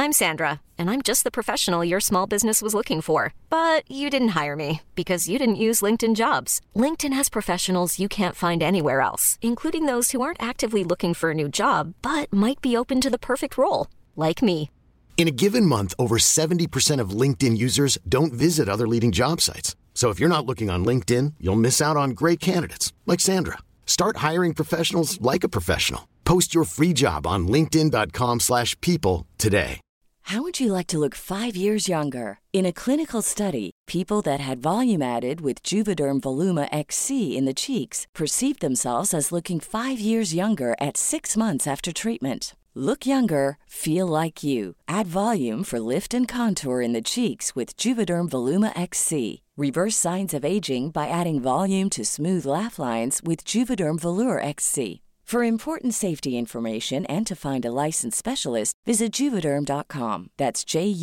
I'm Sandra, and I'm just the professional your small business was looking for. But you didn't hire me because you didn't use LinkedIn Jobs. LinkedIn has professionals you can't find anywhere else, including those who aren't actively looking for a new job, but might be open to the perfect role, like me. In a given month, over 70% of LinkedIn users don't visit other leading job sites. So if you're not looking on LinkedIn, you'll miss out on great candidates like Sandra. Start hiring professionals like a professional. Post your free job on linkedin.com/people today. How would you like to look 5 years younger? In a clinical study, people that had volume added with Juvederm Voluma XC in the cheeks perceived themselves as looking 5 years younger at 6 months after treatment. Look younger, feel like you. Add volume for lift and contour in the cheeks with Juvederm Voluma XC. Reverse signs of aging by adding volume to smooth laugh lines with Juvederm Volure XC. For important safety information and to find a licensed specialist, visit Juvederm.com. That's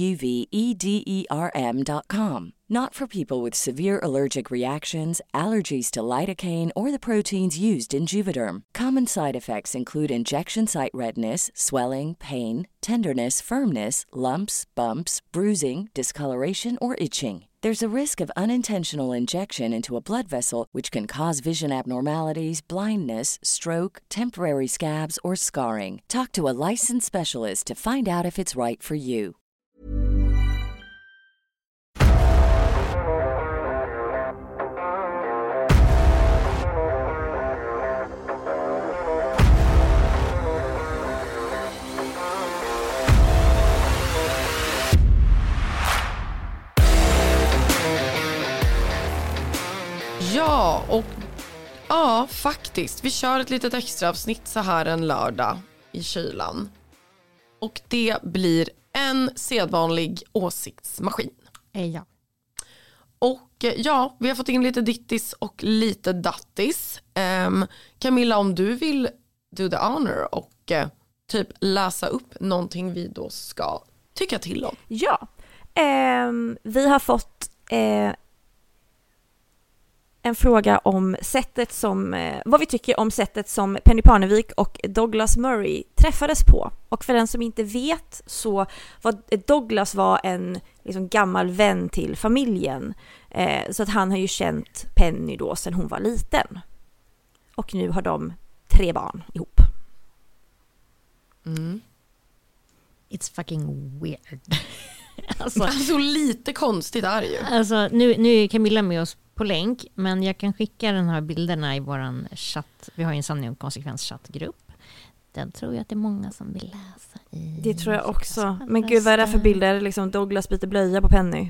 JUVEDERM.com. Not for people with severe allergic reactions, allergies to lidocaine, or the proteins used in Juvederm. Common side effects include injection site redness, swelling, pain, tenderness, firmness, lumps, bumps, bruising, discoloration, or itching. There's a risk of unintentional injection into a blood vessel, which can cause vision abnormalities, blindness, stroke, temporary scabs, or scarring. Talk to a licensed specialist to find out if it's right for you. Ja, och ja, faktiskt. Vi kör ett litet extra avsnitt så här en lördag i kylan. Och det blir en sedvanlig åsiktsmaskin. Ja. Och ja, vi har fått in lite dittis och lite dattis. Camilla, om du vill do the honor och typ läsa upp någonting vi då ska tycka till om. Ja, vi har fått en fråga om sättet som, vad vi tycker om sättet som Penny Parnevik och Douglas Murray träffades på. Och för den som inte vet så var Douglas en liksom gammal vän till familjen. Så att han har ju känt Penny då sedan hon var liten. Och nu har de 3 barn ihop. Mm. It's fucking weird. alltså lite konstigt är det ju. Alltså nu är Camilla med oss på länk, men jag kan skicka den här bilderna i våran chatt. Vi har ju en sanning och konsekvenschattgrupp. Den tror jag att det är många som vill läsa i. Det tror jag också. Men gud, vad är det för bilder? Liksom Douglas byter blöja på Penny?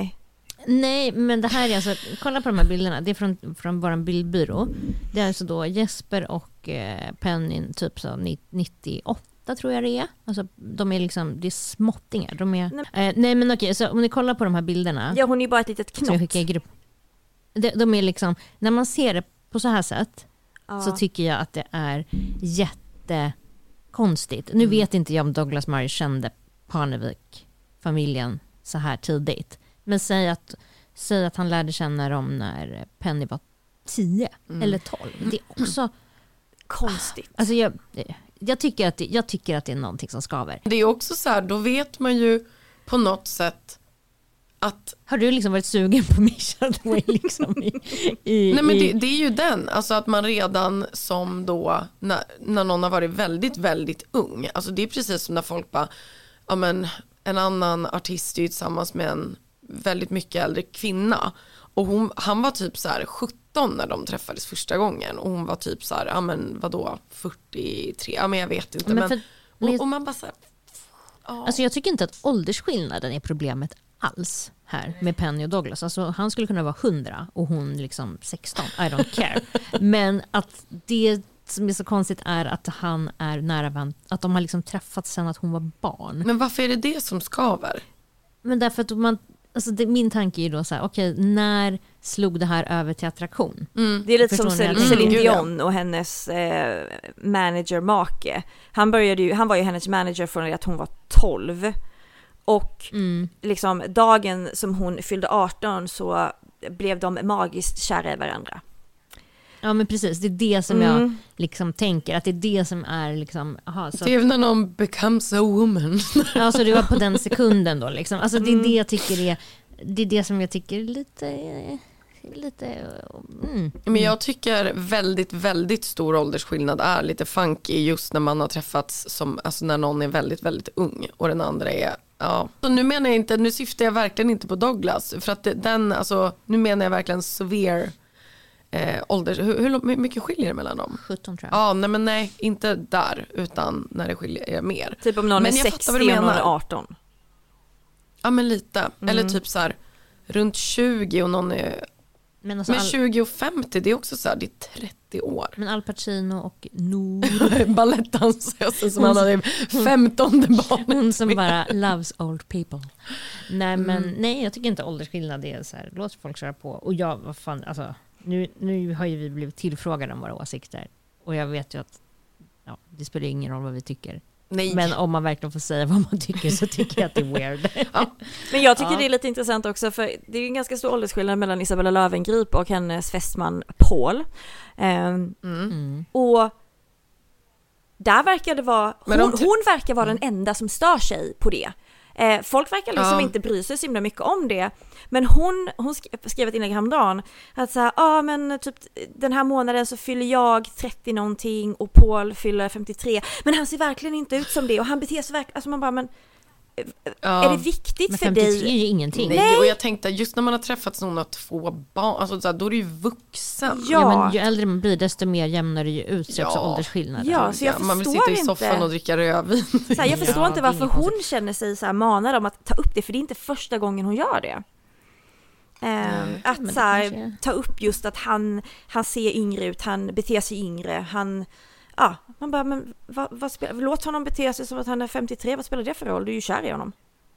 Nej, men det här är alltså, kolla på de här bilderna. Det är från våran bildbyrå. Det är alltså då Jesper och Penny typ så 98 tror jag det är. Alltså de är liksom, det är småttingar. De är, nej men okej, så om ni kollar på de här bilderna. Ja, hon är ju bara ett litet knott. Så jag skickar i grupp. De är liksom, när man ser det på så här sätt så tycker jag att det är jättekonstigt. Nu vet inte jag om Douglas Murray kände Parnevik-familjen så här tidigt. Men säg att han lärde känna dem när Penny var 10 eller 12. Det är också konstigt. Alltså jag tycker att det är någonting som skaver. Det är också så här, då vet man ju på något sätt att... Har du liksom varit sugen på Misha liksom Nej, men det är ju den. Alltså att man redan som då när någon har varit väldigt, väldigt ung. Alltså det är precis som när folk bara, ja men en annan artist är ju tillsammans med en väldigt mycket äldre kvinna. Och han var typ så här 17 när de träffades första gången. Och hon var typ så här, ja men vadå, 43? Ja men jag vet inte. Men och man bara så här, Alltså jag tycker inte att åldersskillnaden är problemet alls här med Penny och Douglas. Alltså han skulle kunna vara 100 och hon liksom 16. I don't care. Men att det som är så konstigt är att han är nära vän, att de har liksom träffats sedan att hon var barn. Men varför är det som skaver? Men därför att min tanke är då så här, okej, när slog det här över till attraktion? Det är lite som Celine Dion och hennes manager-make. Han var ju hennes manager från att hon var 12. Och liksom dagen som hon fyllde 18 så blev de magiskt kära i varandra. Ja men precis, det är det som jag liksom tänker, att det är det som är liksom, aha, så det är när någon becomes a woman. ja, så det var på den sekunden då liksom. Alltså det är det jag tycker det är det som jag tycker är lite Men jag tycker väldigt, väldigt stor åldersskillnad är lite funky just när man har träffats som, alltså när någon är väldigt, väldigt ung och den andra är, ja. Så nu syftar jag verkligen inte på Douglas, för att nu menar jag verkligen severe ålders. Hur mycket skiljer det mellan dem? 17 tror jag. Ja, nej, inte där, utan när det skiljer mer. Typ om någon är 60 och någon är 18. Ja, men lite. Eller typ så här runt 20 och någon är... Men 20 och 50, det är också så här, det är 30 år. Men Al Pacino och Noor. Balettdansösen som han hade 15:e barnet. Hon som bara loves old people. Nej, jag tycker inte åldersskillnad är så här, låt folk köra på. Och jag, vad fan, alltså, nu har ju vi blivit tillfrågade om våra åsikter. Och jag vet ju att det spelar ingen roll vad vi tycker. Nej. Men om man verkligen får säga vad man tycker så tycker jag att det är weird. Ja. Men jag tycker det är lite intressant också, för det är ju en ganska stor åldersskillnad mellan Isabella Löwengrip och hennes fästman Paul. Och där verkar det vara, hon verkar vara den enda som stör sig på det. Folk verkar liksom inte bry sig så himla mycket om det. Men hon skrev ett inlägg häromdagen att såhär, men typ den här månaden så fyller jag 30 någonting och Paul fyller 53. Men han ser verkligen inte ut som det och han beter sig verkligen, alltså man bara, men är det viktigt för dig? 53 är ju ingenting. Nej, och jag tänkte just när man har träffat någon av 2 barn, alltså så här, då är det ju vuxen. Ja, men ju äldre man blir desto mer jämnare ju ut sig också åldersskillnader. Ja, så jag man vill sitta i soffan och dricka rödvin. Så här, jag förstår inte varför hon känner sig så här manad om att ta upp det, för det är inte första gången hon gör det. Att så här, ta upp just att han ser yngre ut, han beter sig yngre, man bara, men låt honom bete sig som att han är 53, vad spelar det för roll? Du är ju kär i honom.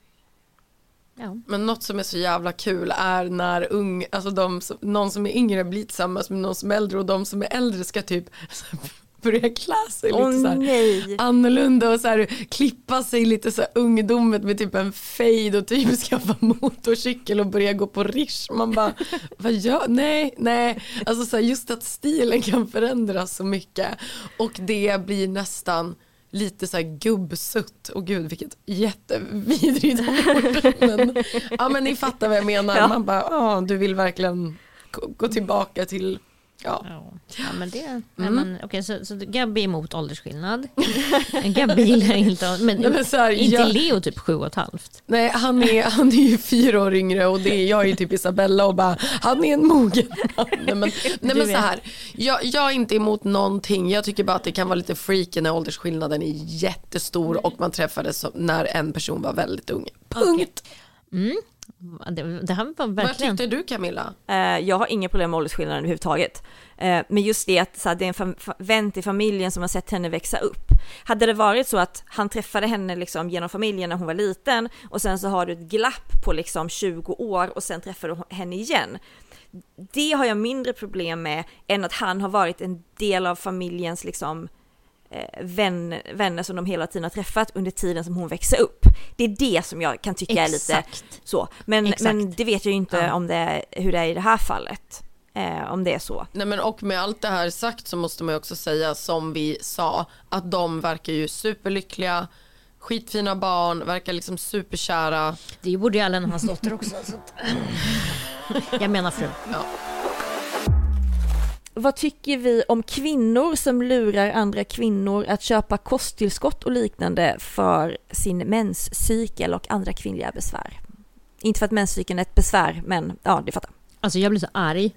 Ja. Men något som är så jävla kul är när någon som är yngre blir tillsammans med någon som är äldre, och de som är äldre ska typ börja klä sig lite så här annorlunda och så här, klippa sig lite så här ungdomet med typ en fade och typ skaffa motorcykel och börja gå på rish. Man bara, vad gör? Nej. Alltså så här, just att stilen kan förändras så mycket och det blir nästan lite så här gubbsutt. Och gud, vilket jättevidrigt ord. Men ni fattar vad jag menar. Ja. Man bara, du vill verkligen gå tillbaka till... Ja, men det... Okej, så Gabby är emot åldersskillnad. Gabby gillar inte... Men så här, inte Leo typ 7,5. Nej, han är ju 4 år yngre och jag är typ Isabella och bara, han är en mogen. Nej men så här, jag är inte emot någonting. Jag tycker bara att det kan vara lite freaky när åldersskillnaden är jättestor och man träffades när en person var väldigt ung. Punkt. Okay. Det här var verkligen... Vad tyckte du, Camilla? Jag har inga problem med åldersskillnaden överhuvudtaget. Men just det att så här, det är en vän till familjen som har sett henne växa upp. Hade det varit så att han träffade henne liksom genom familjen när hon var liten och sen så har du ett glapp på liksom 20 år och sen träffar du henne igen. Det har jag mindre problem med än att han har varit en del av familjens liksom vänner som de hela tiden har träffat under tiden som hon växer upp. Det är det som jag kan tycka är lite så. Men det vet jag ju inte om hur det är i det här fallet. Om det är så. Nej, men och med allt det här sagt så måste man ju också säga, som vi sa, att de verkar ju superlyckliga, skitfina barn, verkar liksom superkära. Det borde ju Allen och hans dotter också. Så att... Jag menar fru. Ja. Vad tycker vi om kvinnor som lurar andra kvinnor att köpa kosttillskott och liknande för sin menscykel och andra kvinnliga besvär? Inte för att menscykeln är ett besvär, men ja, det fattar. Alltså jag blir så arg.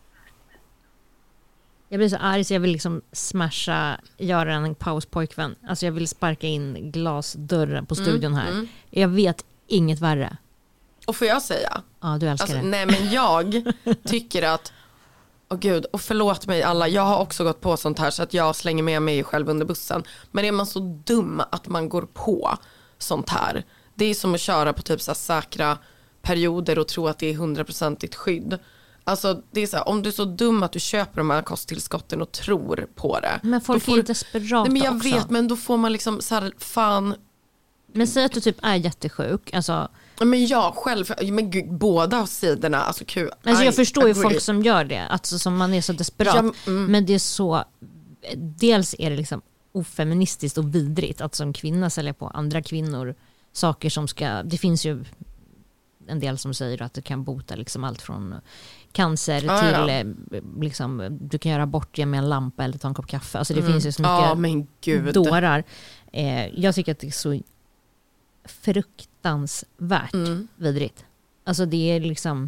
Så jag vill liksom smasha, göra en pauspojkvän. Alltså jag vill sparka in glasdörren på studion här. Jag vet inget värre. Och får jag säga? Ja, du älskar det. Nej, men jag tycker att gud, och förlåt mig alla, jag har också gått på sånt här så att jag slänger med mig själv under bussen. Men är man så dum att man går på sånt här, det är som att köra på typ så här säkra perioder och tro att det är 100% skydd. Alltså det är så här, om du är så dum att du köper de här kosttillskotten och tror på det. Men folk är ju desperata också. Nej, men jag vet, men då får man liksom så här, fan, Men säg att du typ är jättesjuk. Alltså, men jag själv, men gud, båda sidorna. Alltså, jag förstår ju folk som gör det. Alltså, som man är så desperat. Men det är så... Dels är det liksom ofeministiskt och vidrigt att som kvinna sälja på andra kvinnor saker som ska... Det finns ju en del som säger att det kan bota liksom allt från cancer till liksom, du kan göra bort med en lampa eller ta en kopp kaffe. Alltså det finns ju så mycket dårar. Jag tycker att det är så fruktansvärt vidrigt. Alltså det är liksom...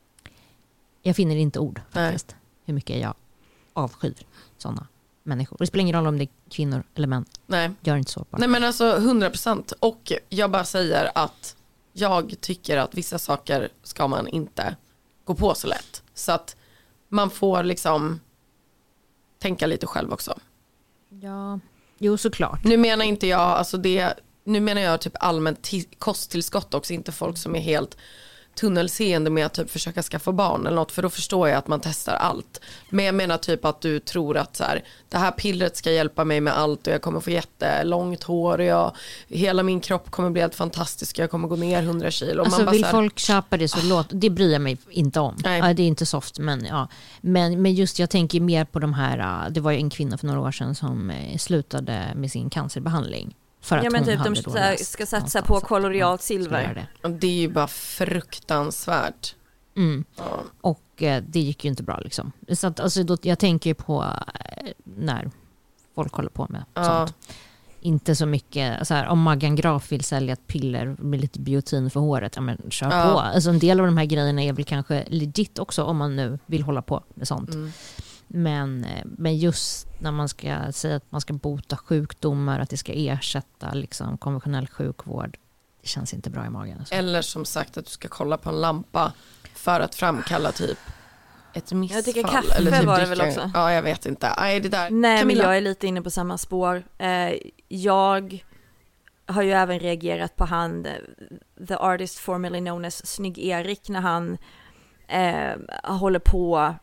Jag finner inte ord faktiskt. Hur mycket jag avskyr sådana människor. Det spelar ingen roll om det är kvinnor eller män. Nej. Gör inte så bara. Nej, men alltså 100%. Och jag bara säger att jag tycker att vissa saker ska man inte gå på så lätt. Så att man får liksom tänka lite själv också. Ja, jo såklart. Nu menar inte jag, alltså nu menar jag typ allmänt kosttillskott också, inte folk som är helt tunnelseende med att typ försöka skaffa barn eller något, för då förstår jag att man testar allt. Men jag menar typ att du tror att så här, det här pillret ska hjälpa mig med allt och jag kommer få jättelångt hår och hela min kropp kommer bli helt fantastisk, jag kommer gå ner 100 kilo. Alltså man bara vill så här, folk köpa det så det bryr jag mig inte om. Ja, det är inte soft, men ja. Men just jag tänker mer på de här, det var ju en kvinna för några år sedan som slutade med sin cancerbehandling. För att men typ de ska satsa på kolorialt silver. Det är ju bara fruktansvärt. Ja. Och det gick ju inte bra liksom. Så att, alltså, jag tänker ju på när folk håller på med sånt. Inte så mycket så här, om Maggan Graf vill sälja ett piller med lite biotin för håret, ja men kör på. Alltså en del av de här grejerna är väl kanske legit också om man nu vill hålla på med sånt. Men just när man ska säga att man ska bota sjukdomar, att det ska ersätta liksom konventionell sjukvård, det känns inte bra i magen. Alltså. Eller som sagt att du ska kolla på en lampa för att framkalla typ ett missfall. Jag tycker kaffe eller typ var det väl också. Ja, jag vet inte. Nej, det där. Nej, Camilla. men jag är lite inne på samma spår. Jag har ju även reagerat på the artist formerly known as Snygg Erik, när han håller på.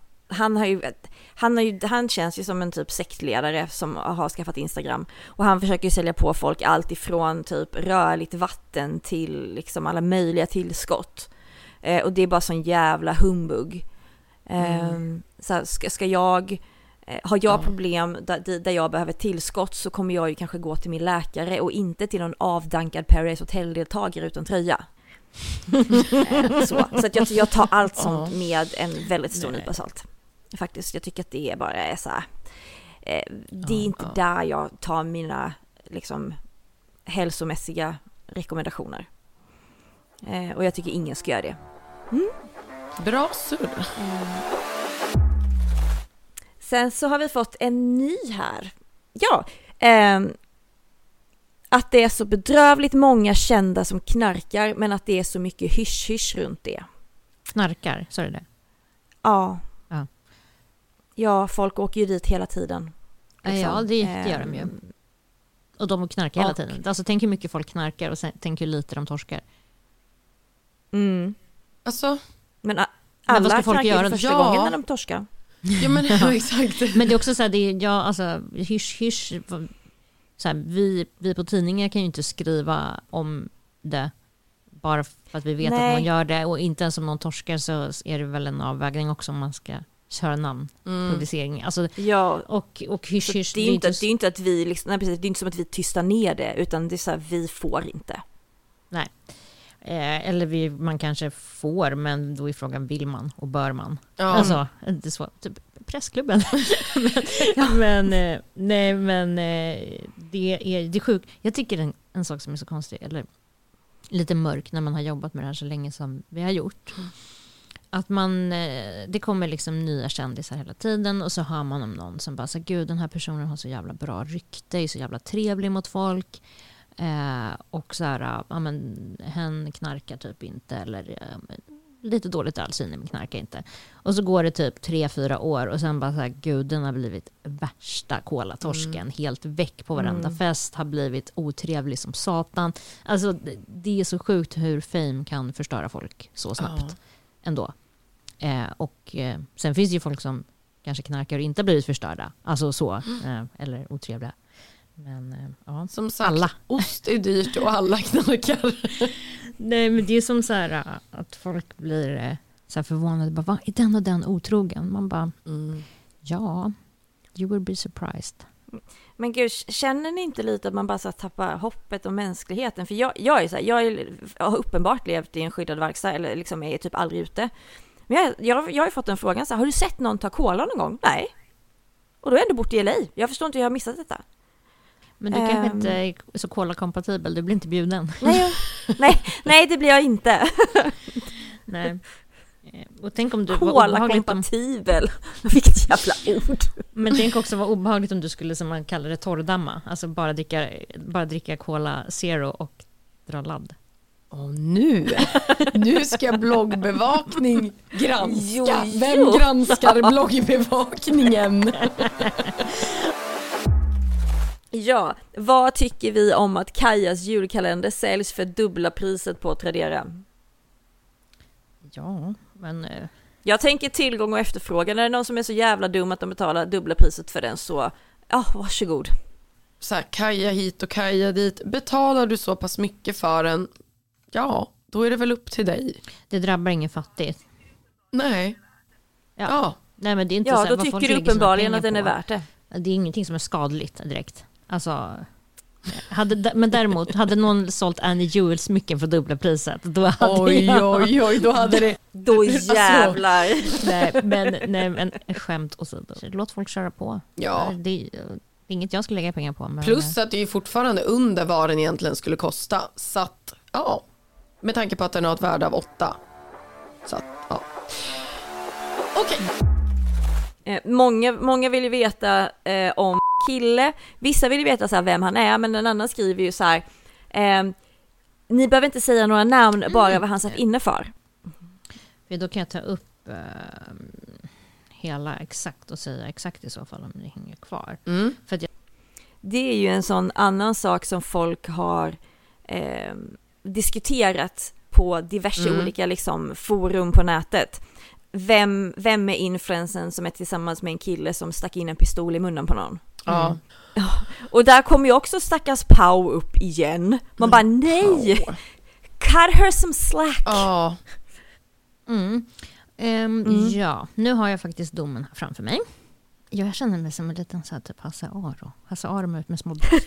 Han känns ju som en typ sektledare som har skaffat Instagram, och han försöker ju sälja på folk allt ifrån typ rörligt vatten till liksom alla möjliga tillskott, och det är bara sån jävla humbug. Så ska jag har jag problem där jag behöver tillskott, så kommer jag ju kanske gå till min läkare och inte till någon avdankad Paradise Hotel-deltagare utan tröja. Så att jag tar allt sånt med en väldigt stor nypa salt. Faktiskt, jag tycker att det bara är så här, det är inte där jag tar mina liksom hälsomässiga rekommendationer. Och jag tycker ingen ska göra det. Bra surr. Sen så har vi fått en ny här. Ja, att det är så bedrövligt många kända som knarkar, men att det är så mycket hysch-hysch runt det. Knarkar, så är det? Ja. Ja, folk åker ju dit hela tiden. Liksom. Ja, det gör de ju. Och de knarkar hela tiden. Alltså tänk hur mycket folk knarkar och tänk hur lite de torskar. Alltså, men alla vad ska folk göra första gången när de torskar. Ja, men exakt. Men det är också så här, alltså hysch. Så här, vi på tidningar kan ju inte skriva om det bara för att vi vet att man gör det, och inte ens om någon torskar så är det väl en avvägning också om man ska köra namnpublicering. Alltså, och hysch. Det är inte att vi liksom, det är inte som att vi tystar ner det, utan det är så här, vi får inte. Nej. Eller man kanske får, men då är frågan, vill man och bör man? Alltså, det är så, typ pressklubben. men det är sjukt. Jag tycker en sak som är så konstig, eller lite mörk, när man har jobbat med det här så länge som vi har gjort. Att det kommer liksom nya kändisar hela tiden, och så hör man om någon som bara så, gud, den här personen har så jävla bra rykte, är så jävla trevlig mot folk. Och så här, ja, men hen knarkar typ inte, eller lite dåligt allsyn, men knarkar inte. Och så går det typ 3-4 år och sen bara så här, gud, den har blivit värsta kolatorsken, helt väck på varenda fest, har blivit otrevlig som satan. Alltså det är så sjukt hur fame kan förstöra folk så snabbt ändå. Sen finns det ju folk som kanske knarkar och inte blivit förstörda, alltså så, eller otrevliga. Men ja, som sagt, alla. ost är dyrt och alla knarkar. Nej, men det är som så här att folk blir så här förvånade. Bara, vad är den och den otrogen? Man bara, ja, you will be surprised. Men gud, känner ni inte lite att man bara så tappar hoppet om mänskligheten? För jag är så här, jag har uppenbart levt i en skyddad verkstad eller liksom är typ aldrig ute. Men jag har ju fått en fråga så här, har du sett någon ta cola någon gång? Nej. Och då är jag ändå bort i LA. Jag förstår inte hur jag har missat detta. Men du kanske inte är så cola-kompatibel, du blir inte bjuden. Nej, det blir jag inte. Nej. Och tänk om du cola-kompatibel. Vilket jävla ord. Men tänk också vad obehagligt om du skulle, som man kallar det, torrdamma. Alltså bara dricka Cola Zero och dra ladd. Och nu ska bloggbevakning granska. Vem granskar bloggbevakningen? Ja, vad tycker vi om att Kajas julkalender säljs för dubbla priset på Tradera? Ja, men... Jag tänker tillgång och efterfrågan. Är det någon som är så jävla dum att de betalar dubbla priset för den, så varsågod. Så här, Kaja hit och Kaja dit. Betalar du så pass mycket för den, ja, då är det väl upp till dig. Det drabbar ingen fattigt. Nej. Ja. Nej, men det är inte så här, då tycker du uppenbarligen att den är värt det. Det är ingenting som är skadligt direkt. Alltså... men däremot, hade någon sålt Annie Jewel smycken för dubbla priset, då hade oj, då hade det... Då jävlar. Men skämt och så. Låt folk köra på. Ja. Det är inget jag skulle lägga pengar på. Men... Plus att det är fortfarande under vad den egentligen skulle kosta. Så att, ja, med tanke på att den har ett värde av 8. Så att, ja. Okej. Många vill ju veta om kille. Vissa vill ju veta så här vem han är, men en annan skriver ju så här: ni behöver inte säga några namn, bara vad han satt inne för. Då kan jag ta upp hela exakt och säga exakt i så fall om det hänger kvar. För att det är ju en sån annan sak som folk har diskuterat på diverse olika liksom forum på nätet. Vem är influensen som är tillsammans med en kille som stack in en pistol i munnen på någon? Ja. Och där kommer ju också stackars Pau upp igen. Man bara nej, cut her some slack. Ja, nu har jag faktiskt domen här framför mig. Jag känner mig som en liten så här typ Hasse Aro med ut med små bröst.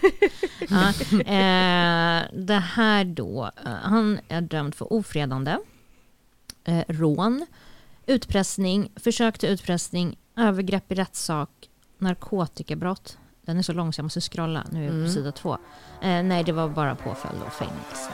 Det här då, han är dömd för ofredande, rån, utpressning, försök till utpressning, övergrepp i rättssak, narkotikabrott. Den är så lång så jag måste scrolla. Nu är jag på sida 2. Nej, det var bara påföljd och fängelse.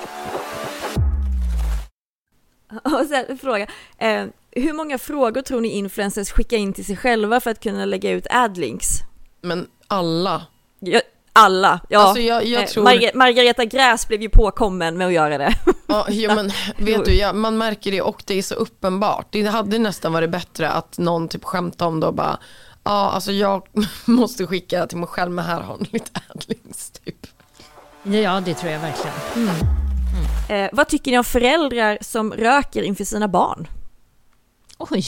Och sen fråga. Hur många frågor tror ni influencers skickar in till sig själva för att kunna lägga ut adlinks? Men alla. Alla, ja. Alltså jag tror... Margareta Gräs blev ju påkommen med att göra det. Ja, men vet du, man märker det och det är så uppenbart. Det hade nästan varit bättre att någon typ skämtade om det och bara, alltså jag måste skicka till mig själv, med här har ni lite adlinks typ. Ja, det tror jag verkligen. Vad tycker ni om föräldrar som röker inför sina barn? Oj.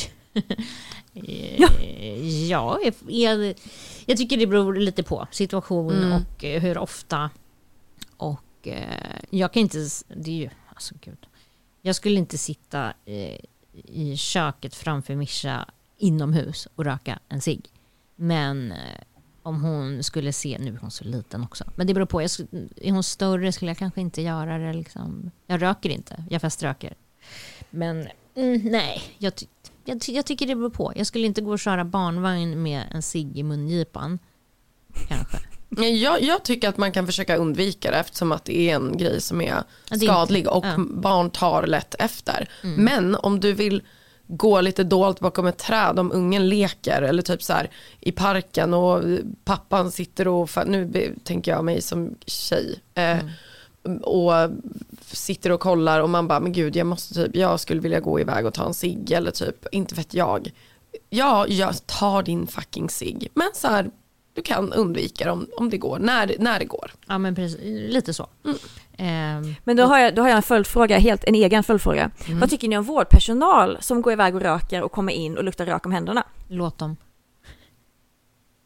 Jag tycker det beror lite på situation och hur ofta. Och jag kan inte, det är ju, alltså gud. Jag skulle inte sitta i köket framför Mischa inomhus och röka en cigg. Men om hon skulle se, nu är hon så liten också. Men det beror på, är hon större skulle jag kanske inte göra det liksom. Jag röker inte, jag feströker. Men nej, jag tycker det beror på. Jag skulle inte gå och köra barnvagn med en cigg i mungipan. Kanske. Jag tycker att man kan försöka undvika det, eftersom att det är en grej som är skadlig och barn tar lätt efter. Men om du vill gå lite dolt bakom ett träd, om ungen leker eller typ så här i parken och pappan sitter och, nu tänker jag mig som tjej, och sitter och kollar och man bara, men gud, jag skulle vilja gå iväg och ta en cigg eller typ, inte vet jag. Ja, jag tar din fucking cigg. Men så här, du kan undvika dem om det går, när det går. Ja, men precis, lite så. Men då har jag en följdfråga, en egen följdfråga. Vad tycker ni om vårdpersonal som går iväg och röker och kommer in och luktar rök om händerna? Låt dem.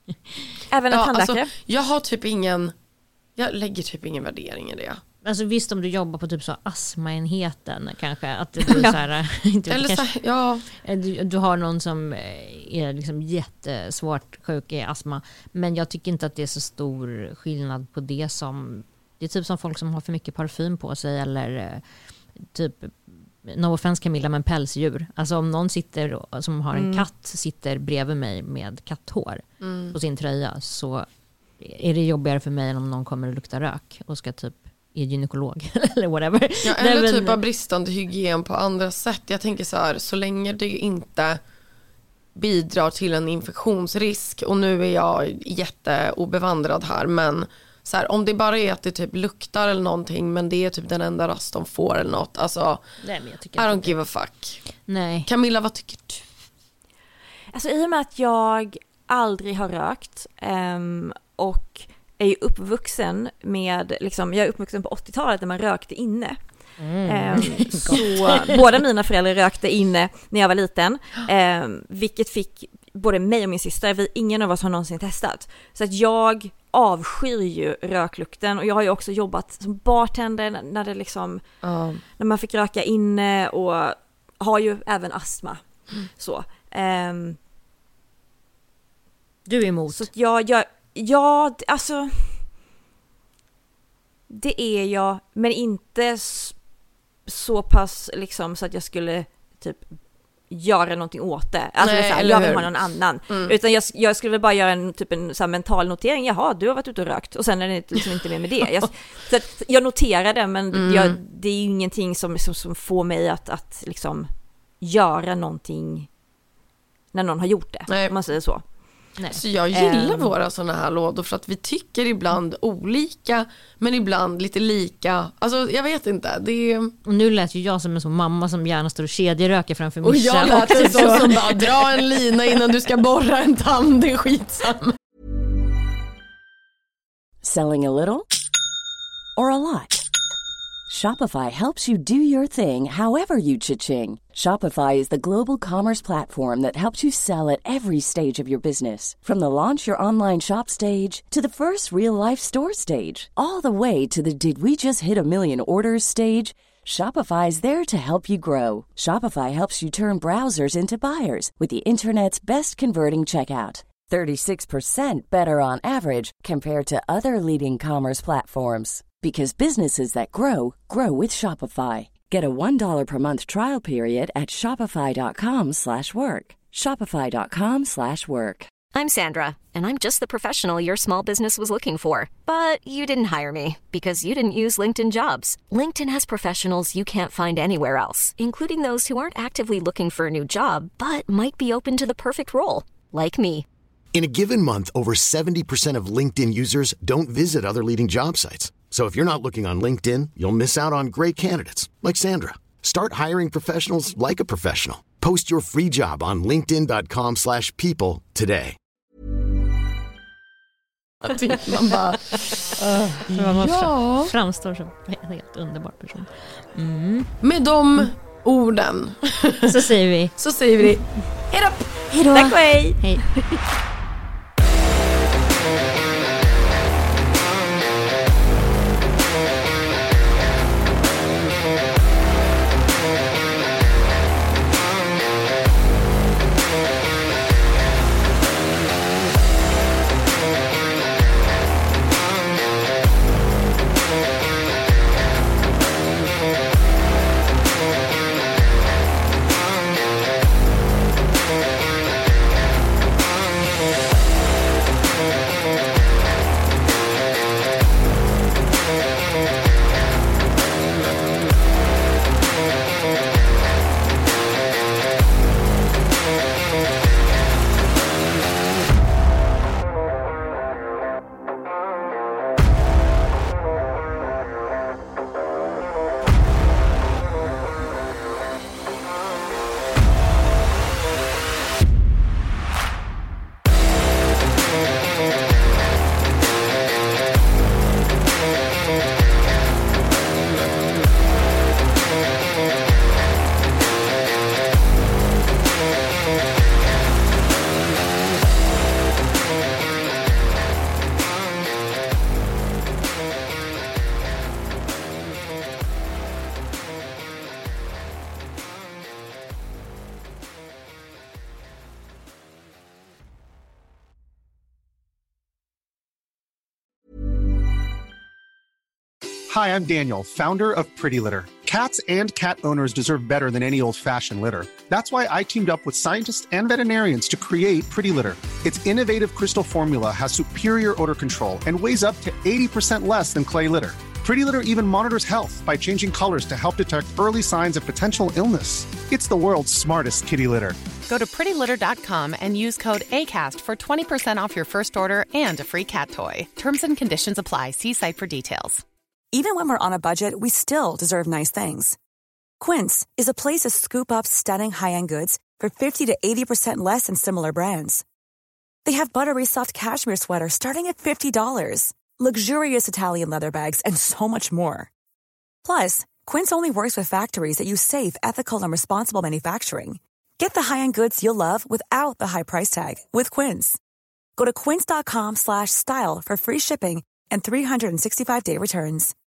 Även en tandläkare? Alltså, jag lägger typ ingen värdering i det. Alltså visst, om du jobbar på typ så astmaenheten kanske att det blir så här, inte eller kanske, så, ja. Du har någon som är liksom jättesvårt sjuk i astma, men jag tycker inte att det är så stor skillnad på det som det är typ som folk som har för mycket parfym på sig eller typ no offense Camilla, men pälsdjur. Alltså om någon sitter som har en katt sitter bredvid mig med katthår på sin tröja, så är det jobbigare för mig än om någon kommer och luktar rök och ska typ är gynekolog eller whatever. Ja, eller typ av bristande hygien på andra sätt. Jag tänker så här, så länge det inte bidrar till en infektionsrisk, och nu är jag jätteobevandrad här, men så här, om det bara är att det typ luktar eller någonting, men det är typ den enda rast de får eller något. Alltså, nej, men jag I don't give a fuck. Nej. Camilla, vad tycker du? Alltså i och med att jag aldrig har rökt och är ju uppvuxen med, liksom, jag är uppvuxen på 80-talet när man rökte inne. Så båda mina föräldrar rökte inne när jag var liten, vilket fick både mig och min syster, ingen av oss har någonsin testat. Så att jag avskyr ju röklukten, och jag har ju också jobbat som bartender när det liksom när man fick röka inne, och har ju även astma. Så du är emot. Så ja, alltså det är jag, men inte så pass liksom så att jag skulle typ göra någonting åt det. Alltså nej, det är så här, jag vill ha någon annan. Utan jag skulle väl bara göra en så här mental notering. Jaha, du har varit ute och rökt. Och sen är det liksom inte mer med det. Så att jag noterar det, men det är ju ingenting som får mig att liksom göra någonting när någon har gjort det. Nej. Om man säger så. Nej. Så jag gillar våra såna här lådor för att vi tycker ibland olika, men ibland lite lika. Alltså jag vet inte, det är... Och nu lät ju jag som en sån mamma som gärna står och kedjeröker framför och Mischa. jag lät en sån som bara dra en lina innan du ska borra en tand, det är skitsam. Selling a little or a lot? Shopify helps you do your thing however you cha-ching. Shopify is the global commerce platform that helps you sell at every stage of your business. From the launch your online shop stage to the first real-life store stage, all the way to the did we just hit a million orders stage. Shopify is there to help you grow. Shopify helps you turn browsers into buyers with the internet's best converting checkout. 36% better on average compared to other leading commerce platforms. Because businesses that grow, grow with Shopify. Get a $1 per month trial period at shopify.com/work. Shopify.com/work. I'm Sandra, and I'm just the professional your small business was looking for. But you didn't hire me because you didn't use LinkedIn Jobs. LinkedIn has professionals you can't find anywhere else, including those who aren't actively looking for a new job, but might be open to the perfect role, like me. In a given month, over 70% of LinkedIn users don't visit other leading job sites. So if you're not looking on LinkedIn, you'll miss out on great candidates like Sandra. Start hiring professionals like a professional. Post your free job on linkedin.com/people today. Man bara, man framstår som en helt underbar person. med de orden Så säger vi hej då! Hejdå. Tack och hej! hej. Hi, I'm Daniel, founder of Pretty Litter. Cats and cat owners deserve better than any old-fashioned litter. That's why I teamed up with scientists and veterinarians to create Pretty Litter. Its innovative crystal formula has superior odor control and weighs up to 80% less than clay litter. Pretty Litter even monitors health by changing colors to help detect early signs of potential illness. It's the world's smartest kitty litter. Go to prettylitter.com and use code ACAST for 20% off your first order and a free cat toy. Terms and conditions apply. See site for details. Even when we're on a budget, we still deserve nice things. Quince is a place to scoop up stunning high-end goods for 50 to 80% less than similar brands. They have buttery soft cashmere sweaters starting at $50, luxurious Italian leather bags, and so much more. Plus, Quince only works with factories that use safe, ethical, and responsible manufacturing. Get the high-end goods you'll love without the high price tag with Quince. Go to quince.com/style for free shipping and 365-day returns.